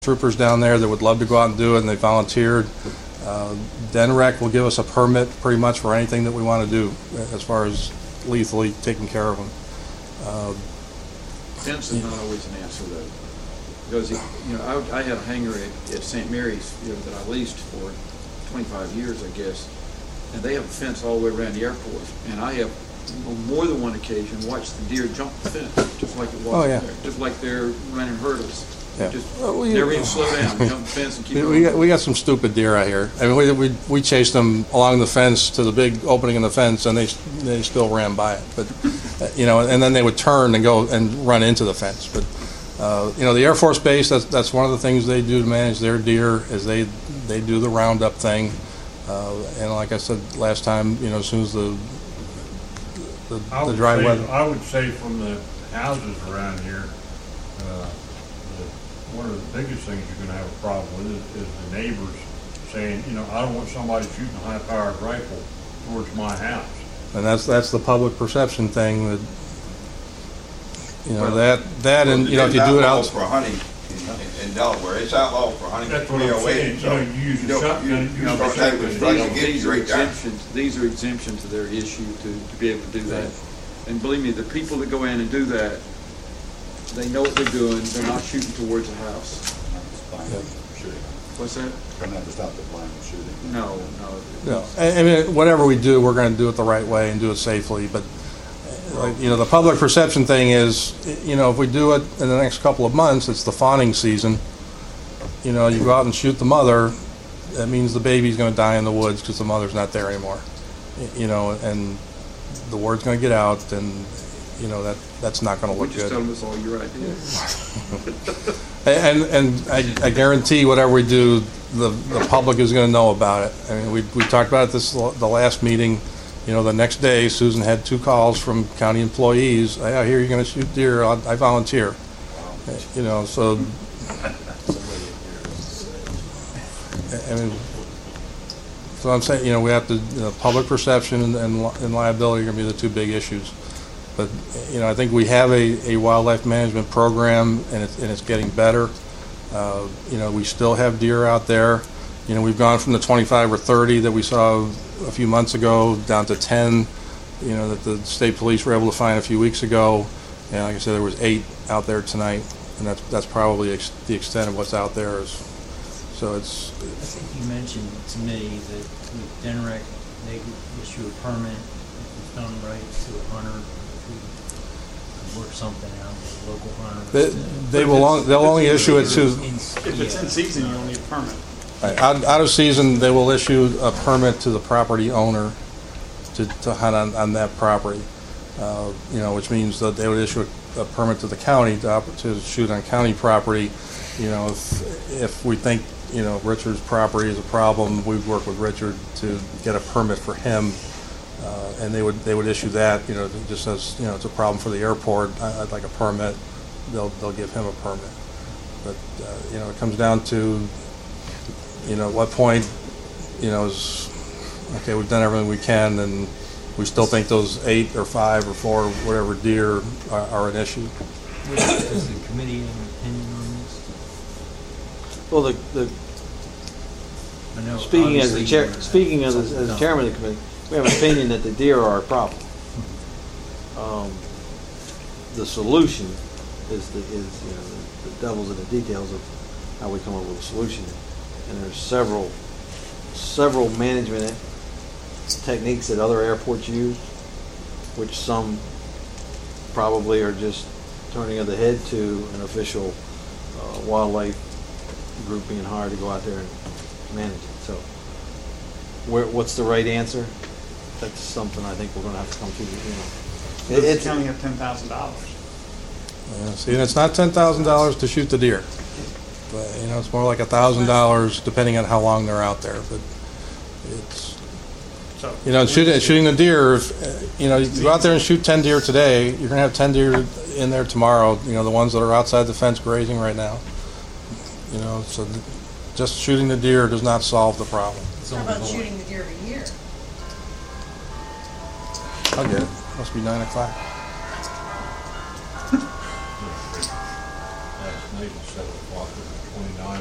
troopers down there that would love to go out and do it, and they volunteered. DENREC will give us a permit pretty much for anything that we want to do as far as lethally taking care of them. Fence is not always an answer, though, because I had a hangar at St. Mary's that I leased for 25 years, I guess, and they have a fence all the way around the airport, and I have on more than one occasion watched the deer jump the fence, just like it was there, just like they're running hurdles. Yeah. Just never even slow down, jump the fence and keep going. We got some stupid deer out here. I mean, we chased them along the fence to the big opening in the fence, and they still ran by it. But and then they would turn and go and run into the fence. But the Air Force Base, that's one of the things they do to manage their deer is they do the roundup thing. And like I said last time, as soon as the dry weather. I would say from the houses around here, one of the biggest things you're going to have a problem with is the neighbors saying, I don't want somebody shooting a high-powered rifle towards my house. And that's the public perception thing that, and if you do it out for hunting in Delaware, it's outlawed for hunting. That's what I'm saying. So you use a shotgun. These are exemptions to their issue to be able to do that. And believe me, the people that go in and do that, they know what they're doing. They're not shooting towards a house. What's that? They're not to stop the blind shooting. No. I mean, whatever we do, we're going to do it the right way and do it safely. But the public perception thing is, if we do it in the next couple of months, it's the fawning season. You go out and shoot the mother, that means the baby's going to die in the woods because the mother's not there anymore. And the word's going to get out, and that's not going to look good. Just tell them it's all your idea. and I guarantee whatever we do, the public is going to know about it. I mean, we talked about it the last meeting. The next day, Susan had 2 calls from county employees. I hear you're going to shoot deer. I volunteer. So. I mean, so I'm saying, we have to, public perception and liability are going to be the 2 big issues. But, I think we have a wildlife management program, and it's getting better. We still have deer out there. We've gone from the 25 or 30 that we saw a few months ago down to 10, that the state police were able to find a few weeks ago. And like I said, there was 8 out there tonight, and that's probably the extent of what's out there. So it's. I think you mentioned to me that with DENREC, they issue a permit if it's done right to a hunter, if we work something out with a local hunter. They'll only issue it to. If it's in season, you don't need a permit. Right. Out of season, they will issue a permit to the property owner to hunt on that property, which means that they would issue a permit to the county to shoot on county property. If we think, Richard's property is a problem, we'd work with Richard to get a permit for him, and they would issue that, just as, it's a problem for the airport, I'd like a permit, they'll give him a permit. But, it comes down to, at what point, is, okay, we've done everything we can, and we still think those 8 or 5 or 4, whatever deer are an issue. Does the committee have an opinion on this? Well, speaking as the chairman of the committee, we have an opinion that the deer are a problem. The solution is the devil's in the details of how we come up with a solution. And there's several management techniques that other airports use, which some probably are just turning of the head to an official wildlife group being hired to go out there and manage it. So, what's the right answer? That's something I think we're going to have to come to. It's counting at $10,000. See, and it's not $10,000 to shoot the deer. But, it's more like $1,000 depending on how long they're out there. But it's, shooting the deer, you go out there and shoot 10 deer today, you're going to have 10 deer in there tomorrow, the ones that are outside the fence grazing right now. So just shooting the deer does not solve the problem. How about shooting the deer a year? I'll get it. Must be 9 o'clock. Last night at 7 o'clock. 29